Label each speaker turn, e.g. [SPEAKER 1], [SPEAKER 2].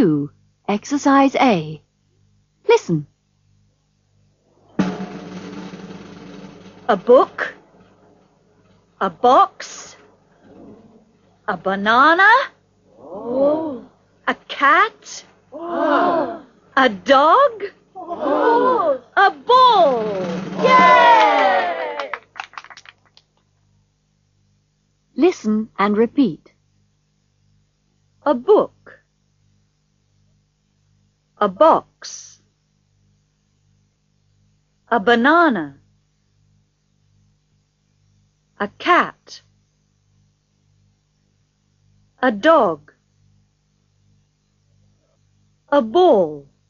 [SPEAKER 1] 2, Exercise A. Listen.
[SPEAKER 2] A book, a box, a banana, a cat, a dog, a ball. Yay!
[SPEAKER 1] Listen and repeat.
[SPEAKER 2] A book, a box, a banana, a cat, a dog, a ball.